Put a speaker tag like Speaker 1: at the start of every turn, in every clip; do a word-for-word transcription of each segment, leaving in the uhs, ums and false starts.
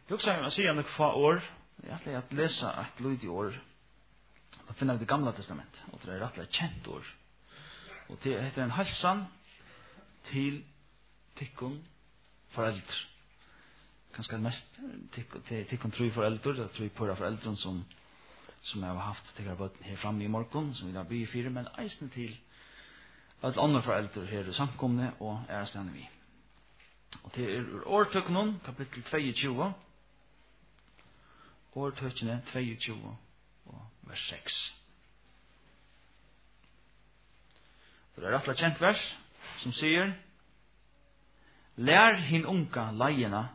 Speaker 1: Jag också har säga några få år. Jag har att läsa ett lite år. Jag finner det gamla testamentet och det är rätt känt år. Och det heter en hälsan till tikkun föräldrar. Kanske mest tikkun tror föräldrar, jag tror på föräldrar som som jag har haft till att här framme i morgon som vi har by fyra men eisen till att andra föräldrar här i samkomne och är stannar vi. Och till er årtöknon kapitel tjugotvå. Årtökne tjugotvå och vers sex. Det är rätt känt vers som säger: lär hin unga lejena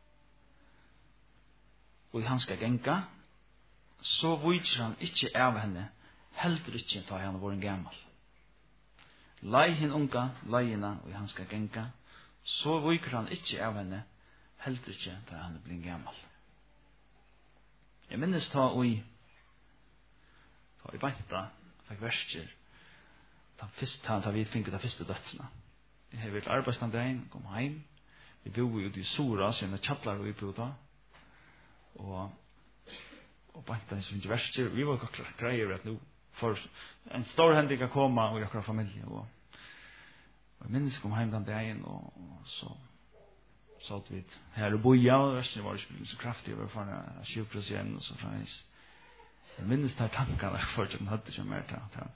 Speaker 1: och han ska gänka så vujtjer han ikke av henne heldur ikke ta han våren gammal. Lei hin unga lejena og han skal gänka så vujtjer han ikke av henne heldur ikke ta han blir gammal. Jeg minnes ta og i ta i banta fikk verster ta fyrst ta, ta vi finket ta fyrste dødsna. Jeg har vært arbeidsstandein, kom heim. Vi bor jo i Sora, så jeg tjallar vi på da. Og og banta som ikke verster. Vi var ikke greier at nå for en stor hending kan komme og akkurat familie. Og, og jeg minnes kom heim den dagen og, og så så at vi her og boja og verster var ikke så kraftig og var foran av sjukros igjen og så fremvis. Jeg minnes ta tankene for at den hadde ikke mer til at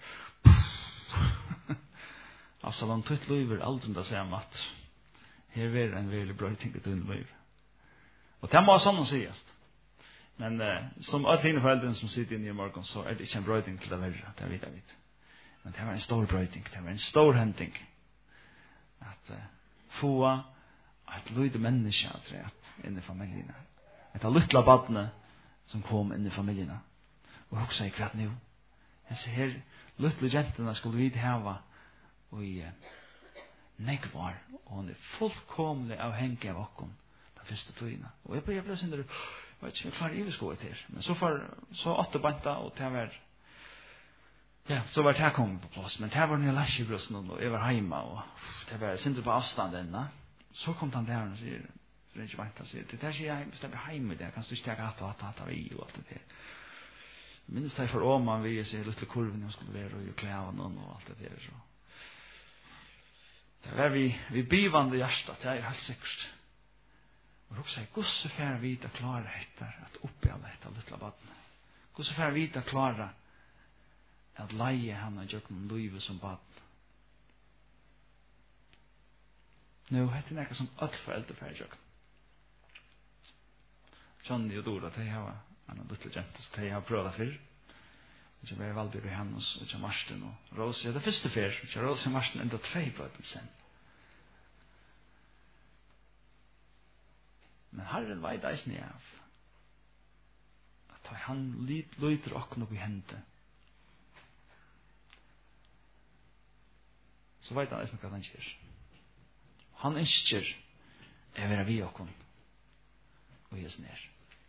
Speaker 1: Absalom tøtt løyver aldri da sier at her er en veldig bra ting til din løyv. Og det må sånn å sies. Men uh, som alle dine foreldre som sitter inne i morgen, så er det ikke en brøyding til det verre, det vet jeg vidt. Men det var en stor brøyding, det var en stor hending. At uh, få et løyde menneske at inn i familiene. Et av lytla badene som kom inn i familiene. Og hoksa i kvart nå. Jeg ser her, lytle jentene skulle vi hava og i uh, nekvar, og hun er fullkomlig avhengig av okken den første tøyene. Og jeg ble, jeg ble synder, jeg vet ikke, jeg klarer iverskåret til. Men så for, så åtte banta, og det var, ja, så var det kommet på plass. Men det var når jeg lærte i brøsten, og jeg var heima, og det var synder på avstanden. Så kom han der og sier, det er ikke banta, sier, det der sier jeg, hvis jeg blir heima der, kan du ikke tenke hatt og hatt og hatt av i, og alt det der. Minnes det for Åman, vi sier, lutte kurven, jeg skulle være, og jo klæven, og alt det der, så. Det var vi, vi bivande hjärsta, det er helt sikkert. Og så sier, gosse fær vita klara etter at oppi alle etter littla badne. Gosse fær vita klara at leie henne gjøkken livet som badne. Nå, hette nekka som alt foreldre fær gjøkken. Johnny og Dora, de har en littla jente, så de har prøvd fyrr. Det var Valbyr og Hannes, og ikke Marsten og Rose. Det er første fyr, ikke Rose og Marsten, enda tre bøten sen. Men Herren veit eisen i av at han lyter okken opp i hendene. Så veit han eisen hva han gjør. Han ønsker å være vi okken og gjør ned.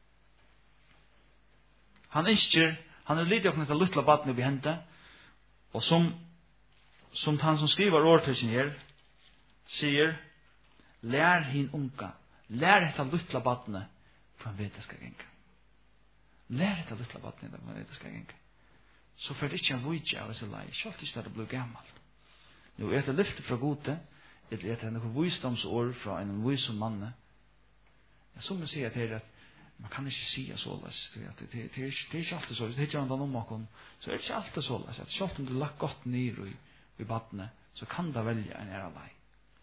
Speaker 1: Han ønsker Han er litt okknet av luttla badne vi hente, og som, som han som skriver årtøysen her, sier, lær hin unga, lær etter luttla badne, for han vet det skal genka. Lær etter luttla badne, for han vet det skal genka. Så for det ikke er vujtje av disse lei, selv ikke det blir gammalt. Nå er det lyfte fra gode, eller er det noen vujsdomsår fra en vujsom manne. Ja, som jeg sier til at man kan ikke si så løs. Det er ikke alltid så. Hvis det ikke er noen om åkken, så er det ikke alltid så løs. Selv om du lagt godt ned i, i badene, så kan du velge en ære vei.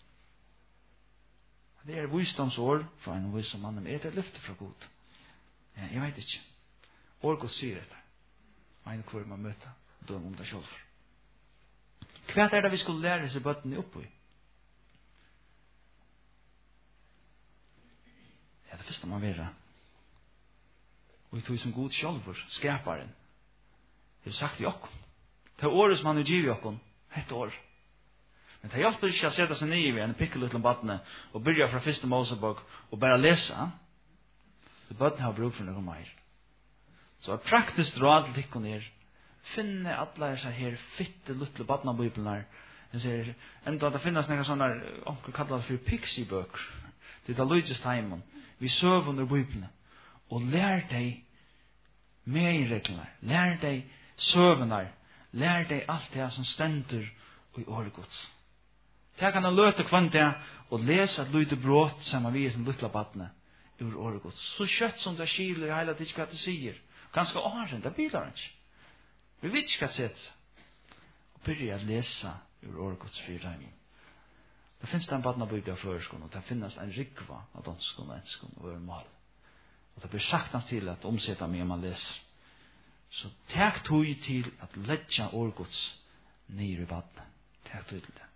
Speaker 1: Det er visdomsår fra en visom mann, men er det løfte fra god? Ja, jeg vet ikke. Årgås sier dette. Ein hvor man møter, døm om det selv. Hva er det vi skulle lære disse bøttene opp i? Ja, det første man vil. Og vi tog som god sjálfur, skaparen. Det er sagt i okkom. Det er året som han er giv i okkom. Hette år. Men det hjelper ikke å sette seg nye ved en pikkeluttelig badne og byrja fra første Mosebok og bare lese. Så badne har bruk for noe mer. Så et praktisk råd til tikkene her. Finne alle disse her fitte luttelig badne av Bibelen her. Jeg sier, enda det finnes noen sånne, onkel kallar det for pixie-bøker. Det er da Luiges heimen. Vi søv under Bibelen. og lær deg medregler, lær deg søvnar, lær deg alt det som stender i året Guds. Det kan han løte kvann det og lese et lite brått sammen vi som lytla badne ur året Guds. Så kjøtt som det skiler hele tiden hva det sier. Ganske åren, det bilar han ikke. Vi vet ikke hva det sier. Og begynner å lese ur året Guds fyrtime. Det finnes det en badna bygd av føreskånd, og det finnes en rikva av danskånd og enskånd og øremål. Og det blir sagt hans til at omsetta meg om man leser. Så takk tog til at ledja året Guds nere i badne. Takk tog til det.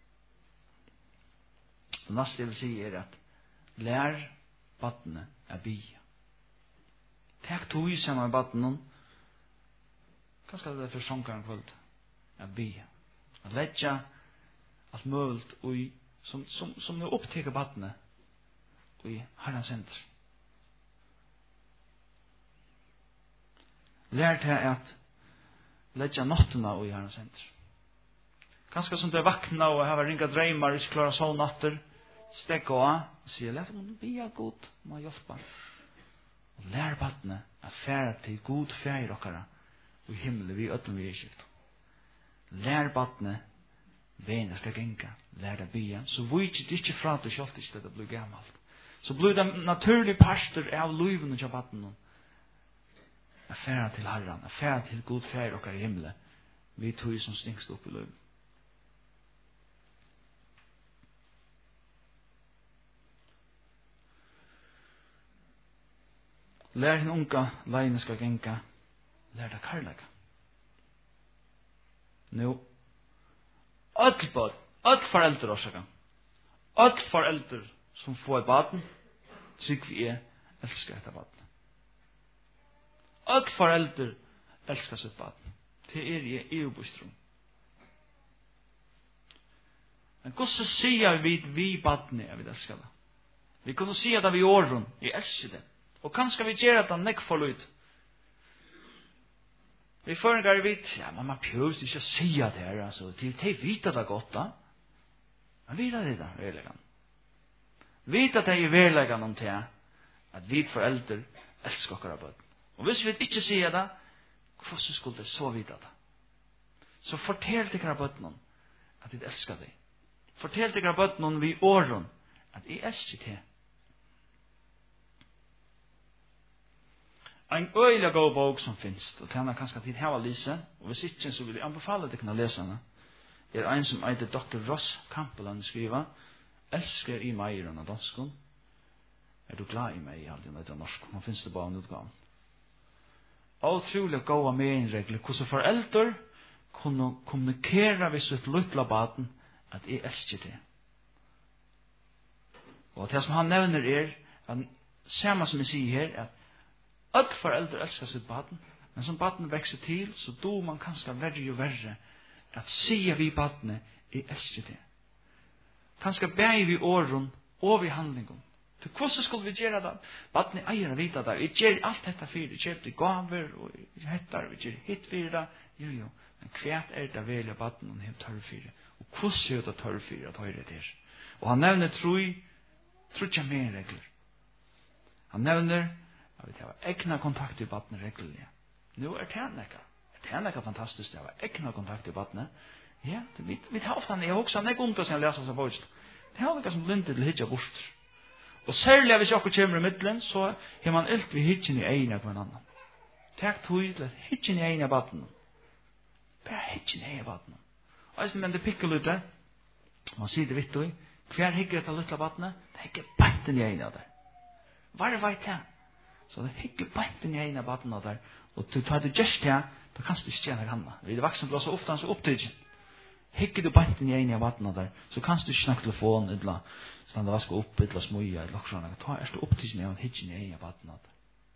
Speaker 1: Det neste jeg vil si er at lær badne er bia. Takk tog sammen med badne. Hva skal det for sjonkeren kvöld? Er bia. At ledja alt møvelt og som, som, som er oppteker badne og i herrens hender. Lær til at ledja nottena og i herrens hender. Ganske som det er vakna og har ringa dreymar og ikke klara sovnatter, stegg og av og sier, let dem bia god, må hjelpa. Og lær badne at færa til god færi okkara og i himmelen vi ødelen vi er skilt. Lær badne veien skal genga, lær deg bia, så vi ikke det ikke fra til kjalt ikke det blir gammalt. Så blir det naturlig parster av luven og kjabatten affæra til Herren, affæra til god fær okkar i himmelen, vi tog som stingst opp i luven. Lær hin unga leine skal genga, lær deg karlaga. Nå, öll barn, öll foreldre orsaka, öll foreldre som får et baden, trygg vi er, elskar etter baden. Öll foreldre elskar sitt baden. Det er i EU-bostrom. Men hvordan sier vi vi badene er vi elskar det? Vi kunne si det vi åren, jeg elsker det. Og kanskje vi gjør det nekk for lyd. Vi føringar vet, ja, men man prøver ikke å si det her, altså, til de vet det godt da. Men vet det da, verleggan. Vet det er verleggan om det, at vi foreldre elsker okkara bøtten. Og hvis vi ikke sier det, hvordan skulle det så vite det? Så fortell til okkara bøtten at vi elsker deg. Fortell til okkara bøtten vi åren at jeg elsker det. En øyla god bok som finnes, og den er kanskje tid her å lese, og hvis ikke så vil jeg anbefale deg å lese den. Det er en som heter doktor Ross Campbell, han skriver, elsker i meg av danskon, er du glad i meg i alt det av norsk, nå finnes det bare en utgave. Og utrolig gode meningsregler, hvordan foreldre kunne kommunikere hvis et luttla baden, at jeg elsker det. Og det som han nevner er, at samme som jeg sier her, at alle foreldre elsker sitt baden, men som baden vekser til, så då man kanskje verre og verre at sier vi badene, jeg elsker det. Kanskje bæg vi åren og vi handlingen. Til hvordan skulle vi gjøre det? Badene eier å vite det. Vi gjør alt dette for det. Vi kjøpte gaver og hettar. Vi gjør hit for det. Jo, jo. Men hvert er det velge badene og helt tørre for det. Og hvordan er det tørre for det at høyre det her? Og han nevner tro, tro ikke mer regler. Han nevner jeg vet, jeg har egna kontakt i badene reglerlig. Nå er det nekka. Det er nekka fantastisk. Jeg har egna kontakt i badene. Ja, vi, vi tar ofte, jeg har også nekka om det som jeg leser seg på. Det er nekka som blindet til hitja bort. Og særlig hvis jeg kommer i middelen, så har man alt vi hitjen i egna på en annan. Takk tog til at hitjen i egna badene. Bare hitjen i egna badene. Og men det pikker litt det. Man sier det vitt og i. Hver hikker etter litt av badene, det hikker banten i egna der. Hva er det veit her? Så det hikker banten i egna badene der. Og til tar du gjerst her, da kan du ikke tjene henne. Vi er vaksen til oss ofte så opptidgen. Hikker du banten i egna badene der, så kan du ikke snakke telefon, eller stande vaske opp, eller smuja, eller lokksjåne. Ta er du opptidgen i hikken i egna badene der.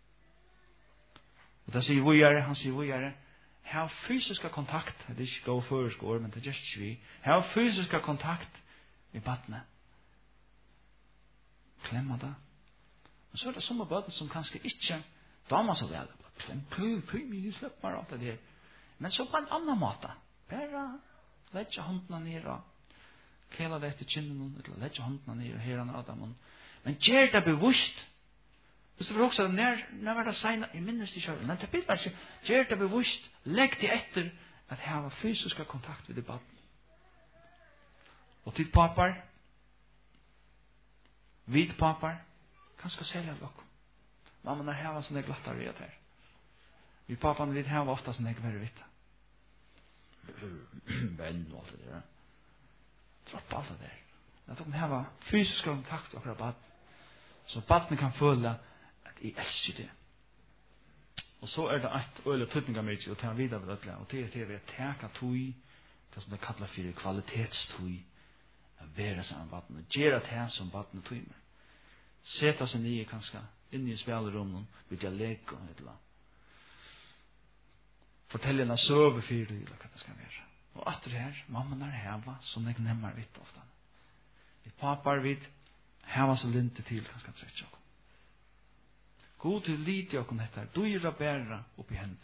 Speaker 1: Og da sier vujere, han sier vujere, ha fysiska kontakt, det er ikke gå føreskår, men det er just vi. Ha fysiska kontakt i badene. Klemma det. Og så er det somme bøter som kanskje ikke damer så vel. Klem, klem, klem, jeg slipper meg alt det her. Men så på en annen måte. Bare legge håndene ned og kjela det etter kinnen, eller legge håndene ned og her og Adam. Men gjør det bevisst. Hvis du vil også, når, når var det sena, jeg minnes det ikke, men det blir bare ikke, gjør det bevisst, legg det etter at jeg har fysisk kontakt med debatten. Og til papar, vid papar, kanskje selja dere. Mamma, når jeg har sånne glattere i at her. Vi pappan vil ha ofta sånne ikke være vitt. Venn og alt det der. Dropp alt det der. At de har fysisk kontakt med akkurat baden. Så baden kan føle at jeg elsker det. Og så er det et øyelig tøtninger med å ta videre ved det, og det er til å teka tøy, det som det kallar for kvalitetstøy, å være sammen med baden, og gjøre det som baden tøymer. Seta seg nye kanskje, inn i spillerommen, vil jeg leke og et eller annet. Fortelle en søve for det, eller hva det skal være. Og at det her, mamma er heva, som jeg nemmer vidt ofte. Vi papar vidt, heva så linte til, kanskje trett seg. God til lite og dette, dyra bæra opp i hendt.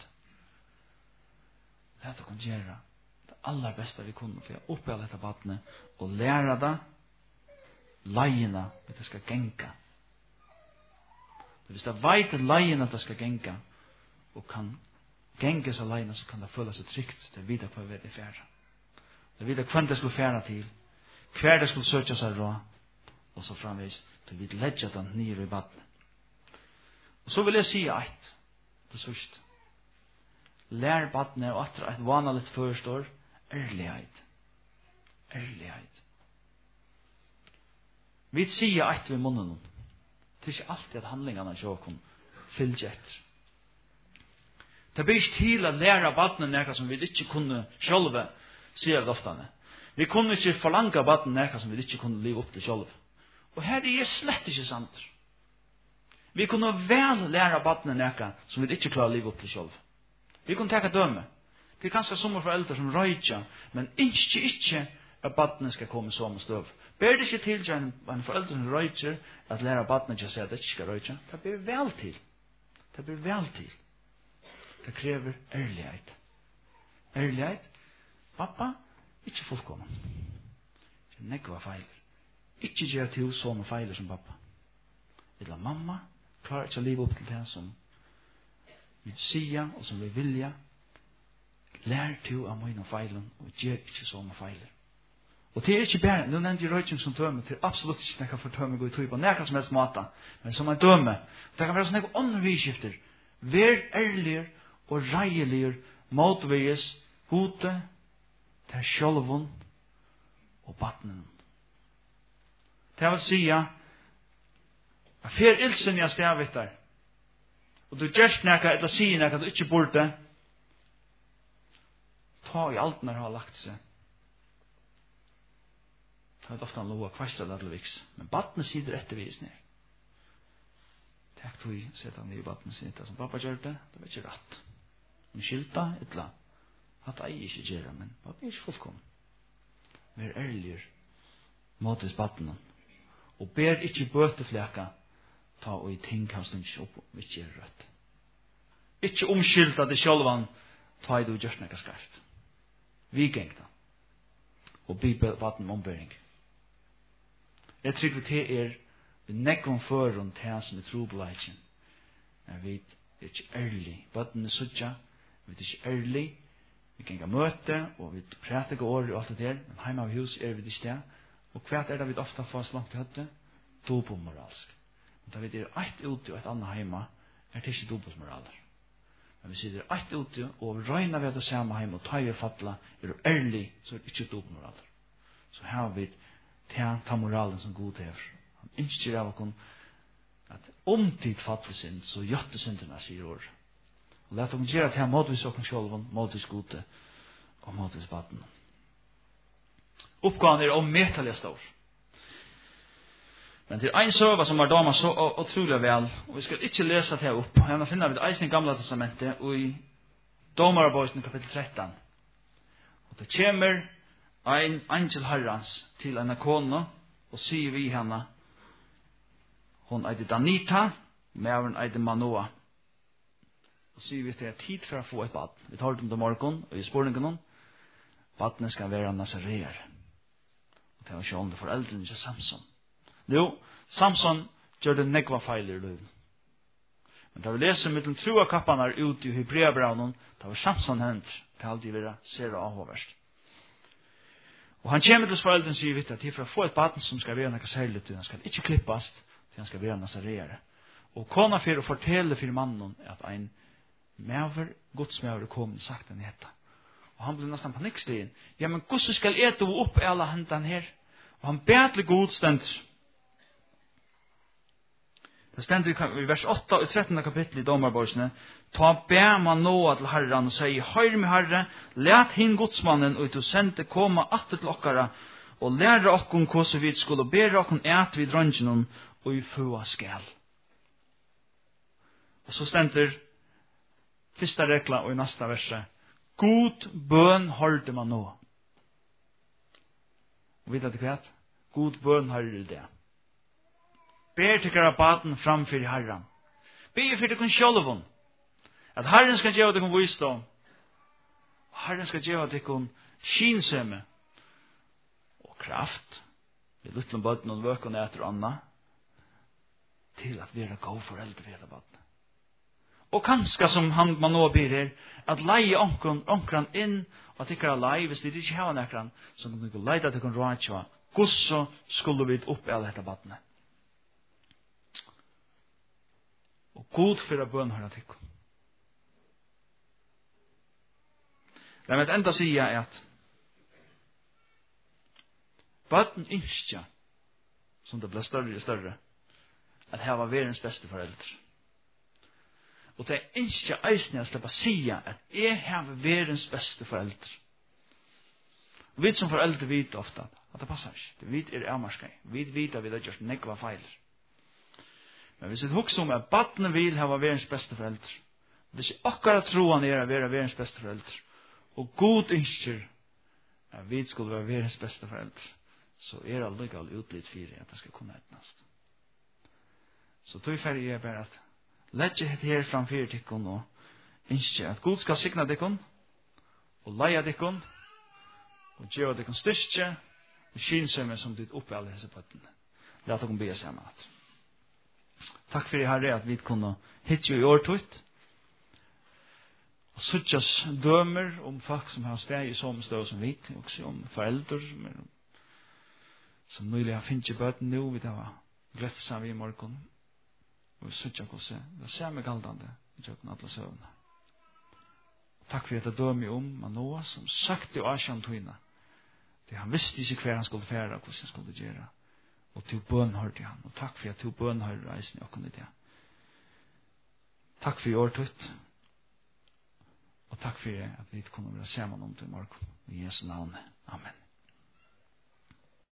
Speaker 1: Leta kan gjøre det aller beste vi kunne, for jeg oppe alle dette badene, og lære det, leiene, at det skal genka. Hvis det veit at leiene at det skal genka, og kan genka seg leiene, så kan det føle seg trygt, det videre på hva det er fjerde. Det videre hvem det skulle fjerde til, hver det skulle søke seg råd, og så framvis, det vil ledge den nye i badene. Og så vil jeg si eit, det sørst. Lær badene, og at et vanlig forstår, ærlighet. Ærlighet. Vi sier eit ved munnen. Det er ikke alltid at handlingene ikke kan fylge etter. Det blir ikke til å lære badene noe som vi ikke kunne sjølve, sier loftene. Vi kunne ikke forlange badene noe som vi ikke kunne leve opp til sjølve. Og her er det slett ikke sant. Vi kunne vel lære badene noe som vi ikke klarer å leve opp til sjølve. Vi kunne ta døme. Det er kanskje som foreldre som røyker, men ikke, ikke at badene skal komme så med støv. Ber det ikke til en, en foreldre som røyker at lære badene ikke å si at det ikke skal røyke? Det blir vel til. Det blir vel til. Det krever ærlighet. Ærlighet. Pappa, ikke fullkommen. Ikke nekva feiler. Ikke gjøre til sånne feiler som pappa. Eller mamma klarer ikke å leve opp til det som vi sier og som vi vilja. Lær til av mine feilen og gjør ikke sånne feiler. Og det er ikke bare, nå nevnte jeg røyking som døme, det er absolutt ikke nekka for døme gå i tøy på nekka som helst måte, men som er døme. Det kan være sånne nekka andre vidskifter. Vær ærlig og reilig motveges gode til sjølven og battenen. Det vil si at fer ilsen jeg stavet der, og du gjørst nekka eller sier nekka du ikke burde, ta i alt når du har lagt seg. Det er ofte en lov av kvast eller viks, men battene sider ettervis ned. Takk tog i, sette han i battene sider, som pappa gjør det, det var ikke rett. Men skilta, etla, at jeg ikke gjør det, men pappa er ikke fullkommen. Vær ærlig måtes battene, og ber ikke bøtefleka, ta og i ting kan stund ikke opp, og ikke gjøre rett. Ikke omskylda det sjølvan, ta i du gjørst nekka skarft. Vi geng da, og be battene ombering. Jeg tror til er vi nekkom foran til som er trobeleikjen. Men vi er ikke ærlig. Baden er suttja, vi er ikke ærlig. Vi kan ikke møte, og vi prater ikke året og alt det der. Men heima av hus er vi ikke sted. Og hva er det vi ofte får så langt til høtte? Dobbelmoralsk. Men da vi er eit ute og et annet heima, er det ikke dobbelmoraler. Men hvis vi er eit ute og røyner vi det samme heima og tar vi fatla, er du ærlig, så er det ikke dobbelmoraler. Så her har vi ta, ta moralen som god hever. Han ønsker av oss at om tid fattelig synd, så gjøtte syndene, sier år. Og let oss gjøre til han måtvis oss selv, måtvis gode og måtvis baden. Oppgaven er ommetelig stor. Men det er en søva som er damer så utrolig vel, og vi skal ikke lese det opp. Jeg må finne det eisen i gamle testamentet, og i Domarabøysen kapittel tretton. Og det kommer ein angel herrans til en kone, og sier vi henne, hon eide Danita, mævren eide Manoa. Og sier vi til at tid for å få et bad. Vi tar det om det morgen, og i spørningen om, badene skal være Nazareer. Og det var ikke om det foreldrene til Samson. Jo, Samson gjør det negva feiler i løven. Men da vi leser med den troa kapparna ut i Hebreabraunen, da var samson hent, det har alltid vært ser og avhåverst. Og han kommer til foreldren sier vitt at for å få et baden som skal være noe særlig til, han skal ikke klippast, til han skal være nasareere. Og kona for å fortelle for mannen at en mever, godsmever kom og sagt den heta. Og han ble nesten panikkstigen. Ja, men hvordan skal jeg ta opp alle hendene her? Og han bedre godstendt. Det stender i vers åtta og trettende kapittel i Domarborsene. Ta ber man nå til Herren og sier, hør med Herre, let hin godsmannen og du sendte komme atter til okkara, og lære okkon hvordan vi skulle, og ber okkon et vid drøngen og i fua skal. Og så stender første regla og i neste verset. God bøn hørte man nå. Og vet du hva? God bøn hørte det. Ber til kjære baden framfor Herren. Ber for dere sjølven. At Herren skal gjøre dere visdom. Herren skal gjøre dere skinsemme. Og kraft. Vi lutter om baden og vøkene etter Anna. Til at vi er gode foreldre ved det baden. Og kanskje som han man nå ber her, at leie onkron, onkron inn, og at ikke er leie, hvis de ikke har nekran, så kan du leie til å rådkjøa. Hvordan skulle vi opp alle dette badene? Og god for å bøn høre til. La meg enda si at baden innskja, som det ble større og større, at her var verdens beste foreldre. Og det er ikke eisende å slippe å si at jeg har verdens beste foreldre. Og vi som foreldre vet ofte at det passer ikke. Vi er avmarskei. Vi vet at vi har gjort nekva feil. Men hvis vi husker om at badene vil ha verdens beste foreldre, hvis vi akkurat tror han er å være verdens beste foreldre, og god ønsker at vi skulle være verdens beste foreldre, så er det likevel utlitt for at det skal kunne etnast. Så tog ferdig er bare at Letje het her framfyr tikkun og innskje at Gud skal signa tikkun og leia tikkun og gjøre tikkun styrkje og skynsømme som ditt oppe alle hese pøttene. La tikkun be sammen. Takk for Herre at vi kunne hitje i årtut og suttjas dømer om folk som har steg i som støv som vi, også om foreldre som, er, som nøylig har finnet i bøtten nå, vi tar glett sammen i morgen. Og suttja kosse, det ser meg galdande i tjøkken alle søvnene. Takk for at jeg dømer om Manoa som søkte og asjan tøyna. Det han visste ikke hver han skulle fære, hvordan han skulle gjøre. Og til bøn hørte han. Og takk for at til bøn hørte reisen i åkken i det. Takk for i år tøyt. Og takk for at vi kunne være sammen om til morgen. I Jesu navn.